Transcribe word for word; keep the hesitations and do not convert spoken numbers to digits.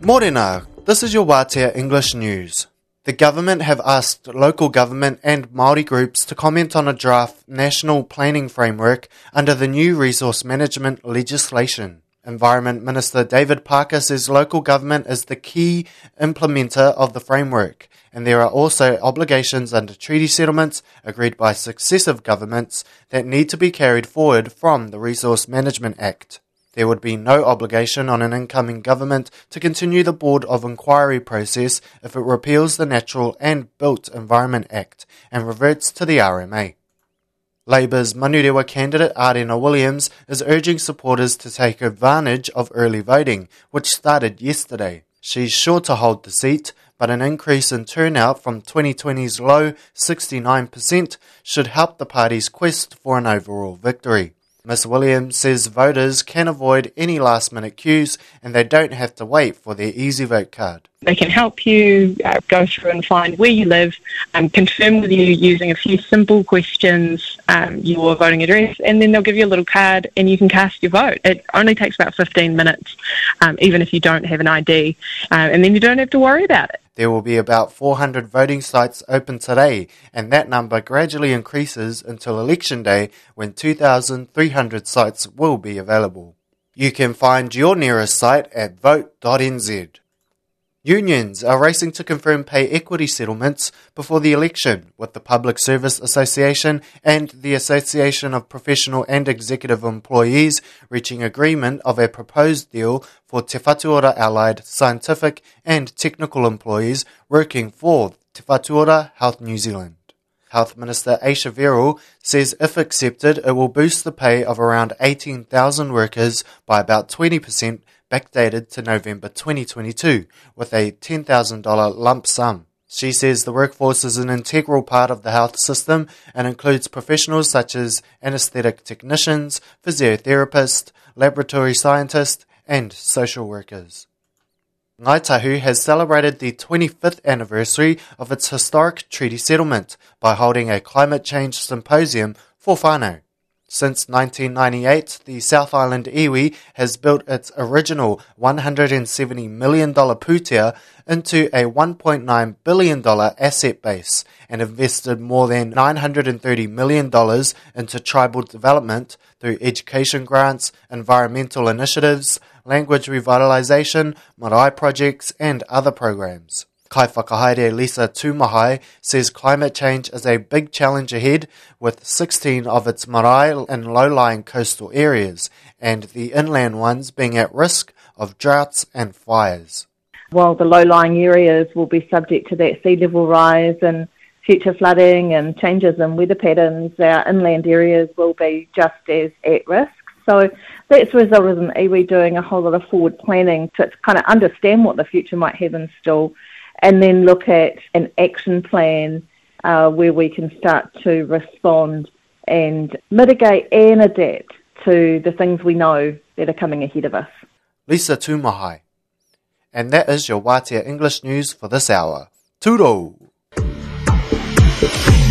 Morena, this is your Wātea English News. The government have asked local government and Māori groups to comment on a draft national planning framework under the new resource management legislation. Environment Minister David Parker says local government is the key implementer of the framework, and there are also obligations under treaty settlements agreed by successive governments that need to be carried forward from the Resource Management Act. There would be no obligation on an incoming government to continue the Board of Inquiry process if it repeals the Natural and Built Environment Act and reverts to the R M A. Labour's Manurewa candidate Arena Williams is urging supporters to take advantage of early voting, which started yesterday. She's sure to hold the seat, but an increase in turnout from twenty twenty's low sixty-nine percent should help the party's quest for an overall victory. Miss Williams says voters can avoid any last-minute queues and they don't have to wait for their Easy Vote card. They can help you uh, go through and find where you live, um, confirm with you using a few simple questions um, your voting address, and then they'll give you a little card and you can cast your vote. It only takes about fifteen minutes, um, even if you don't have an I D, uh, and then you don't have to worry about it. There will be about four hundred voting sites open today, and that number gradually increases until Election Day when two thousand three hundred sites will be available. You can find your nearest site at vote dot n z. Unions are racing to confirm pay equity settlements before the election, with the Public Service Association and the Association of Professional and Executive Employees reaching agreement of a proposed deal for Te Whatuora allied scientific and technical employees working for Te Whatuora Health New Zealand. Health Minister Aisha Verrall says if accepted, it will boost the pay of around eighteen thousand workers by about twenty percent, backdated to November twenty twenty-two, with a ten thousand dollars lump sum. She says the workforce is an integral part of the health system and includes professionals such as anaesthetic technicians, physiotherapists, laboratory scientists, and social workers. Ngāi Tahu has celebrated the twenty-fifth anniversary of its historic treaty settlement by holding a climate change symposium for whānau. Since nineteen ninety-eight, the South Island iwi has built its original one hundred seventy million dollars pūtea into a one point nine billion dollars asset base and invested more than nine hundred thirty million dollars into tribal development through education grants, environmental initiatives, language revitalisation, marae projects and other programs. Kai Whakahaere Lisa Tūmahai says climate change is a big challenge ahead, with sixteen of its marae in low-lying coastal areas and the inland ones being at risk of droughts and fires. While the low-lying areas will be subject to that sea level rise and future flooding and changes in weather patterns, our inland areas will be just as at risk. So that's resulted in iwi doing a whole lot of forward planning to kind of understand what the future might have in store, and then look at an action plan uh, where we can start to respond and mitigate and adapt to the things we know that are coming ahead of us. Lisa Tūmahai. And that is your Wātea English News for this hour. Tūrou!